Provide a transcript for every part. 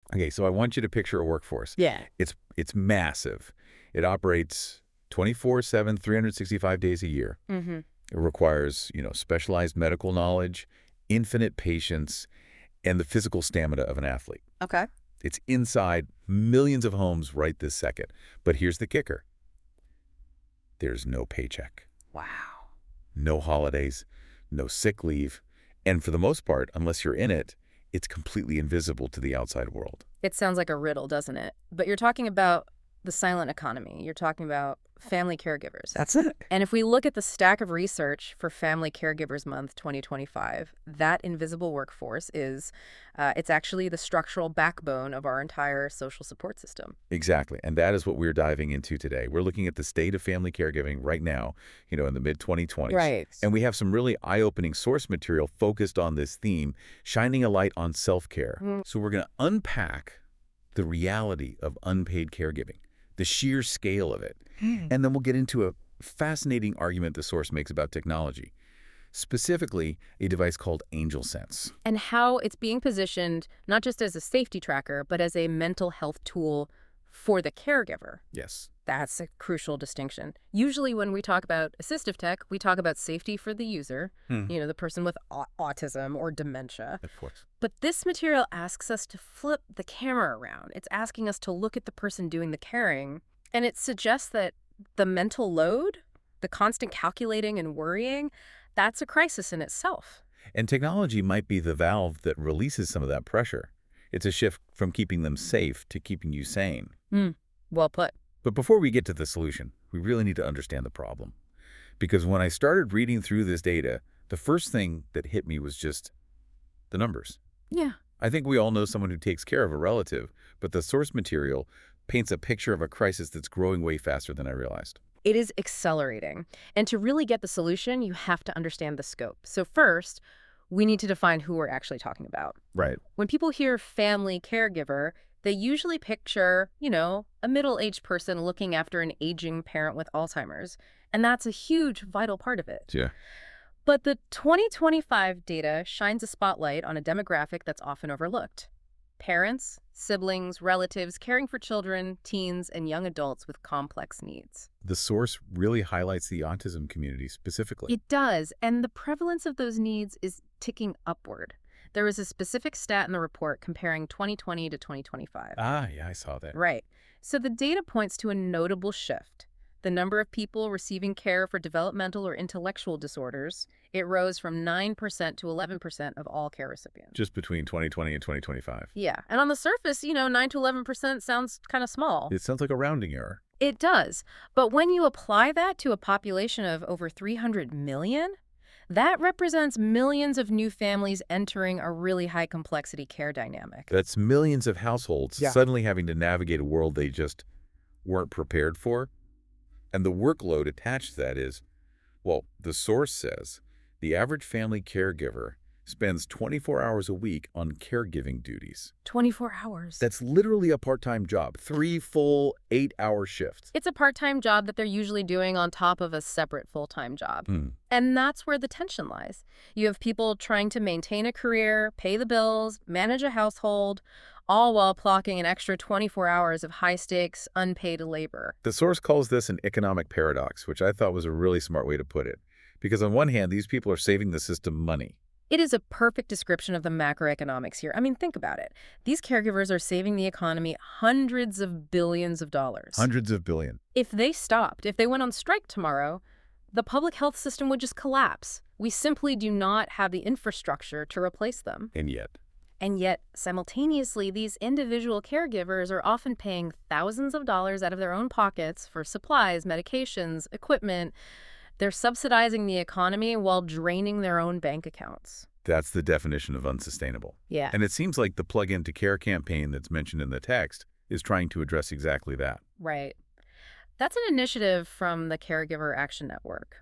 Okay, so I want you to picture a workforce. Yeah. It's massive. It operates 24/7, 365 days a year. Mm-hmm. It requires, specialized medical knowledge, infinite patience, and the physical stamina of an athlete. Okay. It's inside millions of homes right this second. But here's the kicker. There's no paycheck, Wow. no holidays, no sick leave, and for the most part, unless you're in it, it's completely invisible to the outside world. It sounds like a riddle, doesn't it? But you're talking about the silent economy. You're talking about family caregivers. That's it. And if we look at the stack of research for Family Caregivers Month 2025, that invisible workforce it's actually the structural backbone of our entire social support system. Exactly, and that is what we're diving into today. We're looking at the state of family caregiving right now, in the mid-2020s. Right. And we have some really eye-opening source material focused on this theme, shining a light on self-care. So we're going to unpack the reality of unpaid caregiving, the sheer scale of it. And then we'll get into a fascinating argument the source makes about technology, specifically a device called AngelSense. And how it's being positioned not just as a safety tracker, but as a mental health tool for the caregiver. Yes. That's a crucial distinction. Usually when we talk about assistive tech, we talk about safety for the user, the person with autism or dementia. Of course. But this material asks us to flip the camera around. It's asking us to look at the person doing the caring, and it suggests that the mental load, the constant calculating and worrying, that's a crisis in itself. And technology might be the valve that releases some of that pressure. It's a shift from keeping them safe to keeping you sane. Well put. But before we get to the solution, we really need to understand the problem. Because when I started reading through this data, the first thing that hit me was just the numbers. Yeah. I think we all know someone who takes care of a relative, but the source material paints a picture of a crisis that's growing way faster than I realized. It is accelerating. And to really get the solution, you have to understand the scope. So first, we need to define who we're actually talking about. Right. When people hear family caregiver, they usually picture, a middle-aged person looking after an aging parent with Alzheimer's. And that's a huge, vital part of it. Yeah. But the 2025 data shines a spotlight on a demographic that's often overlooked. Parents, siblings, relatives caring for children, teens, and young adults with complex needs. The source really highlights the autism community specifically. It does, and the prevalence of those needs is ticking upward. There was a specific stat in the report comparing 2020 to 2025. Yeah, I saw that. Right. So the data points to a notable shift. The number of people receiving care for developmental or intellectual disorders, it rose from 9% to 11% of all care recipients. Just between 2020 and 2025. Yeah. And on the surface, 9 to 11% sounds kind of small. It sounds like a rounding error. It does. But when you apply that to a population of over 300 million, that represents millions of new families entering a really high complexity care dynamic. That's millions of households suddenly having to navigate a world they just weren't prepared for. And the workload attached to that is, the source says the average family caregiver spends 24 hours a week on caregiving duties. 24 hours. That's literally a part-time job, 3 full 8-hour shifts. It's a part-time job that they're usually doing on top of a separate full-time job. And that's where the tension lies. You have people trying to maintain a career, pay the bills, manage a household, all while clocking an extra 24 hours of high-stakes, unpaid labor. The source calls this an economic paradox, which I thought was a really smart way to put it. Because on one hand, these people are saving the system money. It is a perfect description of the macroeconomics here. I mean, think about it. These caregivers are saving the economy hundreds of billions of dollars. Hundreds of billion. If they stopped, if they went on strike tomorrow, the public health system would just collapse. We simply do not have the infrastructure to replace them. And yet, simultaneously, these individual caregivers are often paying thousands of dollars out of their own pockets for supplies, medications, equipment. They're subsidizing the economy while draining their own bank accounts. that's the definition of unsustainable. Yeah. And it seems like the Plug Into Care campaign that's mentioned in the text is trying to address exactly that. Right. That's an initiative from the Caregiver Action Network.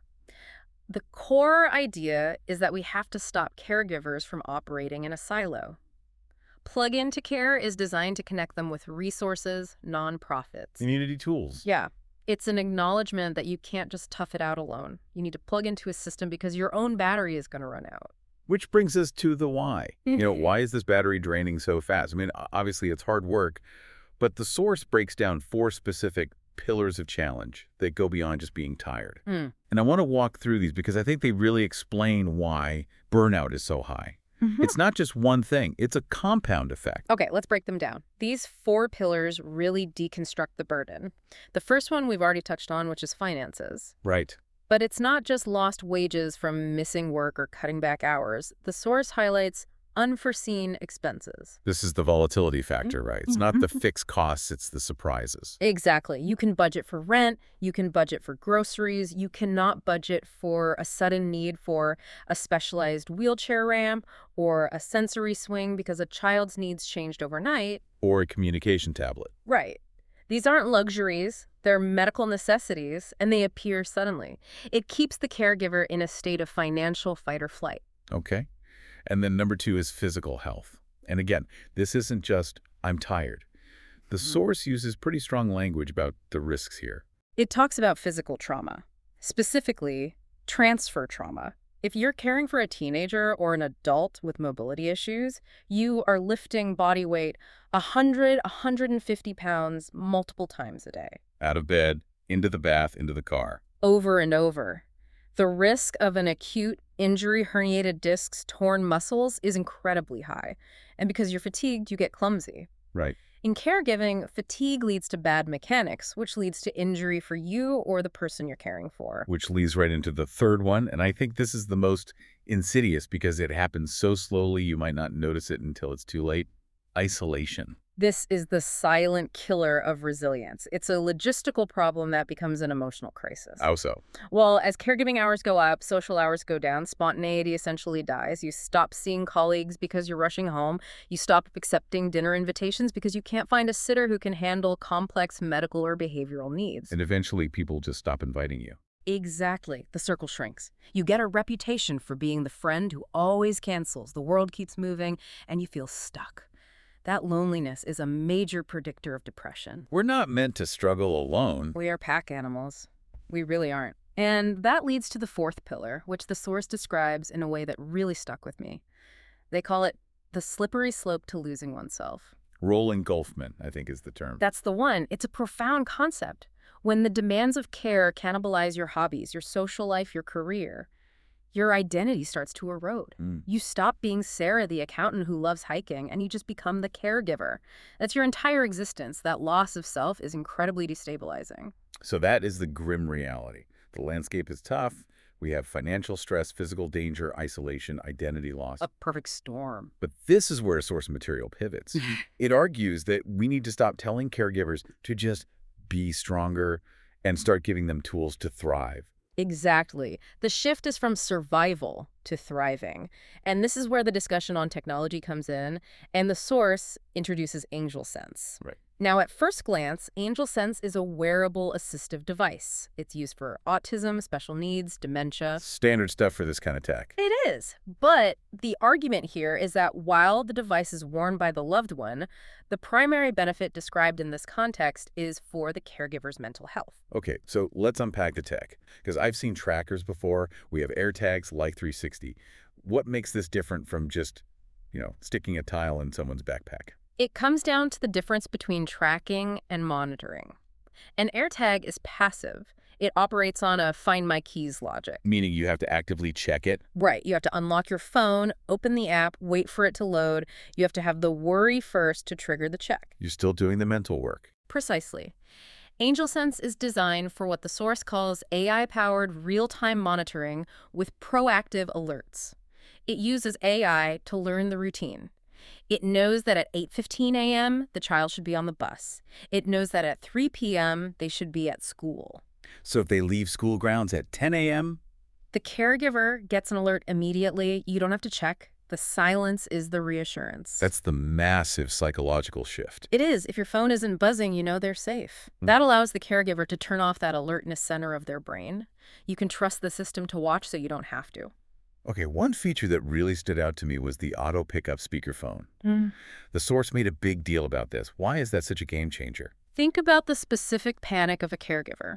The core idea is that we have to stop caregivers from operating in a silo. Plug Into Care is designed to connect them with resources, nonprofits. Community tools. Yeah. It's an acknowledgement that you can't just tough it out alone. You need to plug into a system because your own battery is going to run out. Which brings us to the why. Why is this battery draining so fast? I mean, obviously it's hard work, but the source breaks down 4 specific pillars of challenge that go beyond just being tired. And I want to walk through these because I think they really explain why burnout is so high. It's not just one thing. It's a compound effect. Okay, let's break them down. These 4 pillars really deconstruct the burden. The first one we've already touched on, which is finances. Right. But it's not just lost wages from missing work or cutting back hours. The source highlights unforeseen expenses. This is the volatility factor, right? It's not the fixed costs, it's the surprises. Exactly. You can budget for rent, you can budget for groceries, you cannot budget for a sudden need for a specialized wheelchair ramp or a sensory swing because a child's needs changed overnight. Or a communication tablet. Right. These aren't luxuries, they're medical necessities, and they appear suddenly. It keeps the caregiver in a state of financial fight or flight. Okay. And then number 2 is physical health. And again, this isn't just, I'm tired. The source uses pretty strong language about the risks here. It talks about physical trauma, specifically transfer trauma. If you're caring for a teenager or an adult with mobility issues, you are lifting body weight 100, 150 pounds multiple times a day. Out of bed, into the bath, into the car. Over and over. The risk of an acute injury, herniated discs, torn muscles is incredibly high. And because you're fatigued, you get clumsy. Right. In caregiving, fatigue leads to bad mechanics, which leads to injury for you or the person you're caring for. Which leads right into the third one, and I think this is the most insidious because it happens so slowly you might not notice it until it's too late. Isolation. This is the silent killer of resilience. It's a logistical problem that becomes an emotional crisis. How so? Well, as caregiving hours go up, social hours go down, spontaneity essentially dies. You stop seeing colleagues because you're rushing home. You stop accepting dinner invitations because you can't find a sitter who can handle complex medical or behavioral needs. And eventually people just stop inviting you. Exactly. The circle shrinks. You get a reputation for being the friend who always cancels. The world keeps moving, and you feel stuck. That loneliness is a major predictor of depression. We're not meant to struggle alone. We are pack animals. We really aren't. And that leads to the 4th pillar, which the source describes in a way that really stuck with me. They call it the slippery slope to losing oneself. Role engulfment, I think is the term. That's the one. It's a profound concept. When the demands of care cannibalize your hobbies, your social life, your career, your identity starts to erode. You stop being Sarah, the accountant who loves hiking, and you just become the caregiver. That's your entire existence. That loss of self is incredibly destabilizing. So that is the grim reality. The landscape is tough. We have financial stress, physical danger, isolation, identity loss. A perfect storm. But this is where source material pivots. It argues that we need to stop telling caregivers to just be stronger and start giving them tools to thrive. Exactly. The shift is from survival to thriving. And this is where the discussion on technology comes in, and the source introduces AngelSense. Right. Now, at first glance, AngelSense is a wearable assistive device. It's used for autism, special needs, dementia. Standard stuff for this kind of tech. It is. But the argument here is that while the device is worn by the loved one, the primary benefit described in this context is for the caregiver's mental health. Okay, so let's unpack the tech, because I've seen trackers before. We have AirTags, Life360. What makes this different from just, sticking a tile in someone's backpack? It comes down to the difference between tracking and monitoring. An AirTag is passive. It operates on a find my keys logic. Meaning you have to actively check it? Right. You have to unlock your phone, open the app, wait for it to load. You have to have the worry first to trigger the check. You're still doing the mental work. Precisely. AngelSense is designed for what the source calls AI-powered real-time monitoring with proactive alerts. It uses AI to learn the routine. It knows that at 8:15 a.m., the child should be on the bus. It knows that at 3 p.m., they should be at school. So if they leave school grounds at 10 a.m.? The caregiver gets an alert immediately. You don't have to check. The silence is the reassurance. That's the massive psychological shift. It is. If your phone isn't buzzing, you know they're safe. That allows the caregiver to turn off that alertness center of their brain. You can trust the system to watch so you don't have to. Okay, one feature that really stood out to me was the auto pickup speakerphone. The source made a big deal about this. Why is that such a game changer? Think about the specific panic of a caregiver.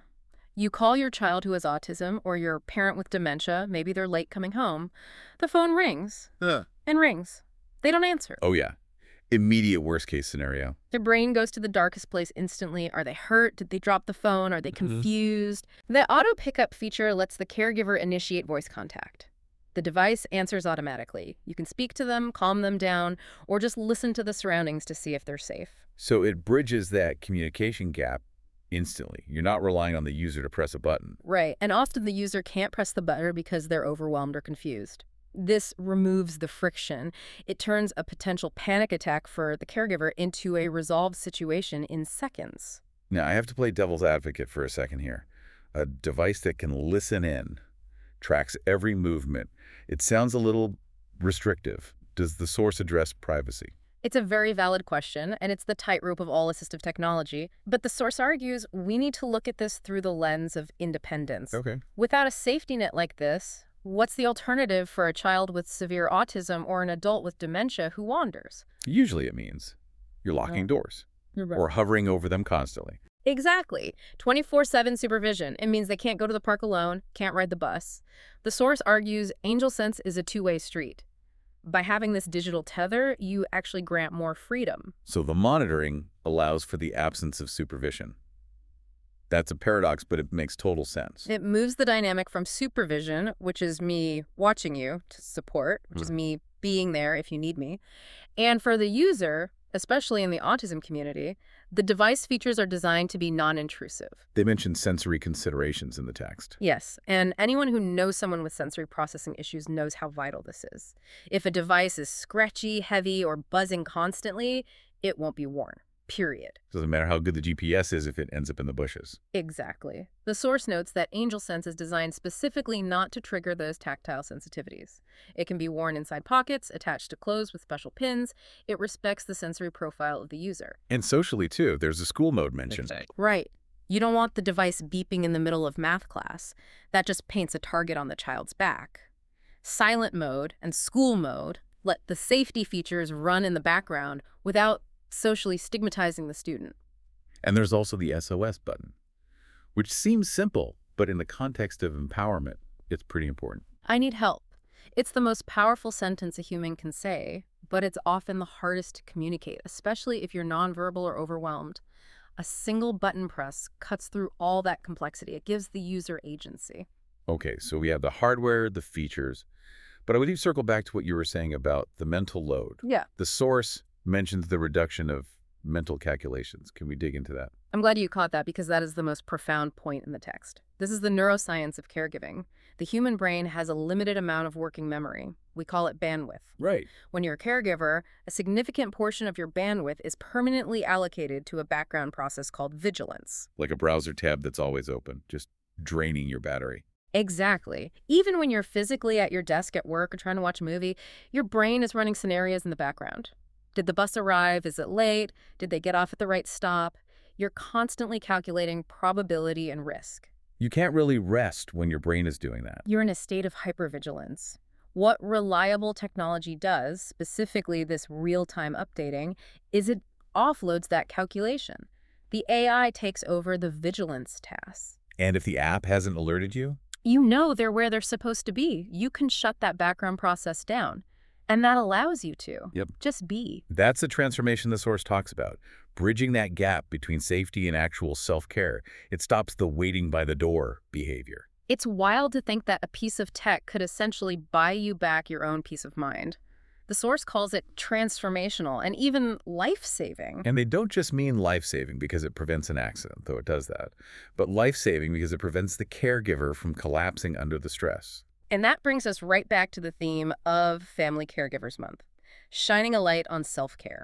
You call your child who has autism or your parent with dementia, maybe they're late coming home. The phone rings Huh. and rings. They don't answer. Oh, yeah. Immediate worst-case scenario. Their brain goes to the darkest place instantly. Are they hurt? Did they drop the phone? Are they confused? The auto pickup feature lets the caregiver initiate voice contact. The device answers automatically. You can speak to them, calm them down, or just listen to the surroundings to see if they're safe. So it bridges that communication gap instantly. You're not relying on the user to press a button. Right, and often the user can't press the button because they're overwhelmed or confused. This removes the friction. It turns a potential panic attack for the caregiver into a resolved situation in seconds. Now, I have to play devil's advocate for a second here. A device that can listen in, tracks every movement. It sounds a little restrictive. Does the source address privacy? It's a very valid question, and it's the tightrope of all assistive technology. But the source argues we need to look at this through the lens of independence. Okay. Without a safety net like this, what's the alternative for a child with severe autism or an adult with dementia who wanders? Usually it means you're locking doors or hovering over them constantly. Exactly. 24/7 supervision. It means they can't go to the park alone, can't ride the bus. The source argues AngelSense is a two-way street. By having this digital tether, you actually grant more freedom. So the monitoring allows for the absence of supervision. That's a paradox, but it makes total sense. It moves the dynamic from supervision, which is me watching you, to support, which is me being there if you need me. And for the user, especially in the autism community, the device features are designed to be non-intrusive. They mention sensory considerations in the text. Yes, and anyone who knows someone with sensory processing issues knows how vital this is. If a device is scratchy, heavy, or buzzing constantly, it won't be worn. Period. Doesn't matter how good the GPS is if it ends up in the bushes. Exactly. The source notes that AngelSense is designed specifically not to trigger those tactile sensitivities. It can be worn inside pockets, attached to clothes with special pins. It respects the sensory profile of the user. And socially, too. There's a school mode mentioned. Right. You don't want the device beeping in the middle of math class. That just paints a target on the child's back. Silent mode and school mode let the safety features run in the background without socially stigmatizing the student. And there's also the SOS button, which seems simple, but in the context of empowerment, it's pretty important. I need help. It's the most powerful sentence a human can say, but it's often the hardest to communicate, especially if you're nonverbal or overwhelmed. A single button press cuts through all that complexity. It gives the user agency. Okay, so we have the hardware, the features, but I would circle back to what you were saying about the mental load. Yeah. The source mentions the reduction of mental calculations. Can we dig into that? I'm glad you caught that because that is the most profound point in the text. This is the neuroscience of caregiving. The human brain has a limited amount of working memory. We call it bandwidth. Right. When you're a caregiver, a significant portion of your bandwidth is permanently allocated to a background process called vigilance. Like a browser tab that's always open, just draining your battery. Exactly. Even when you're physically at your desk at work or trying to watch a movie, your brain is running scenarios in the background. Did the bus arrive? Is it late? Did they get off at the right stop? You're constantly calculating probability and risk. You can't really rest when your brain is doing that. You're in a state of hypervigilance. What reliable technology does, specifically this real-time updating, is it offloads that calculation. The AI takes over the vigilance tasks. And if the app hasn't alerted you? You know they're where they're supposed to be. You can shut that background process down. And that allows you to. Yep. Just be. That's the transformation the source talks about, bridging that gap between safety and actual self-care. It stops the waiting by the door behavior. It's wild to think that a piece of tech could essentially buy you back your own peace of mind. The source calls it transformational and even life-saving. And they don't just mean life-saving because it prevents an accident, though it does that, but life-saving because it prevents the caregiver from collapsing under the stress. And that brings us right back to the theme of Family Caregivers Month, shining a light on self-care.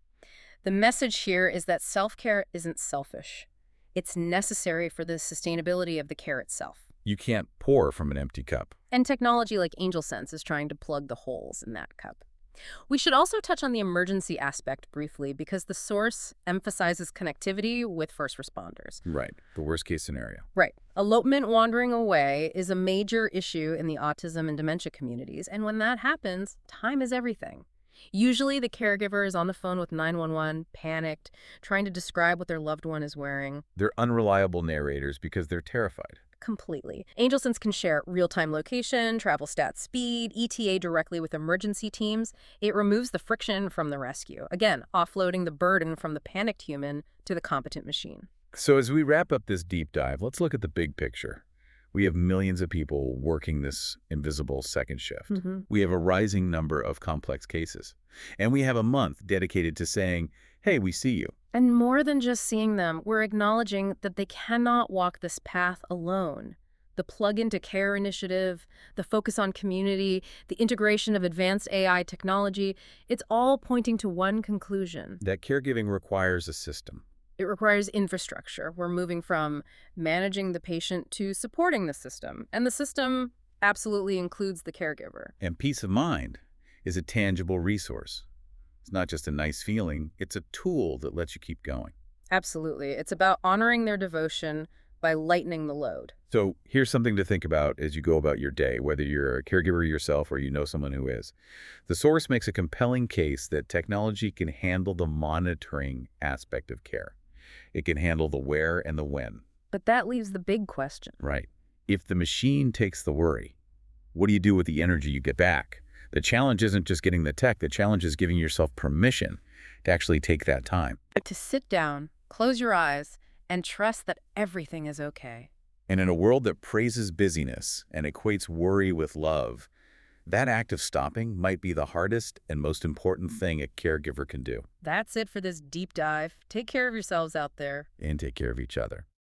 The message here is that self-care isn't selfish. It's necessary for the sustainability of the care itself. You can't pour from an empty cup. And technology like AngelSense is trying to plug the holes in that cup. We should also touch on the emergency aspect briefly because the source emphasizes connectivity with first responders. Right, the worst-case scenario. Right. Elopement wandering away is a major issue in the autism and dementia communities, and when that happens, time is everything. Usually the caregiver is on the phone with 911, panicked, trying to describe what their loved one is wearing. They're unreliable narrators because they're terrified. Completely. AngelSense can share real-time location, travel stats speed, ETA directly with emergency teams. It removes the friction from the rescue, again, offloading the burden from the panicked human to the competent machine. So as we wrap up this deep dive, let's look at the big picture. We have millions of people working this invisible second shift. We have a rising number of complex cases. And we have a month dedicated to saying, hey, we see you. And more than just seeing them, we're acknowledging that they cannot walk this path alone. The Plug into Care initiative, the focus on community, the integration of advanced AI technology, it's all pointing to one conclusion. That caregiving requires a system. It requires infrastructure. We're moving from managing the patient to supporting the system. And the system absolutely includes the caregiver. And peace of mind is a tangible resource. It's not just a nice feeling, it's a tool that lets you keep going. Absolutely. It's about honoring their devotion by lightening the load. So here's something to think about as you go about your day, whether you're a caregiver yourself or you know someone who is. The source makes a compelling case that technology can handle the monitoring aspect of care. It can handle the where and the when. But that leaves the big question. Right. If the machine takes the worry, what do you do with the energy you get back? The challenge isn't just getting the tech. The challenge is giving yourself permission to actually take that time. To sit down, close your eyes, and trust that everything is okay. And in a world that praises busyness and equates worry with love, that act of stopping might be the hardest and most important thing a caregiver can do. That's it for this deep dive. Take care of yourselves out there. And take care of each other.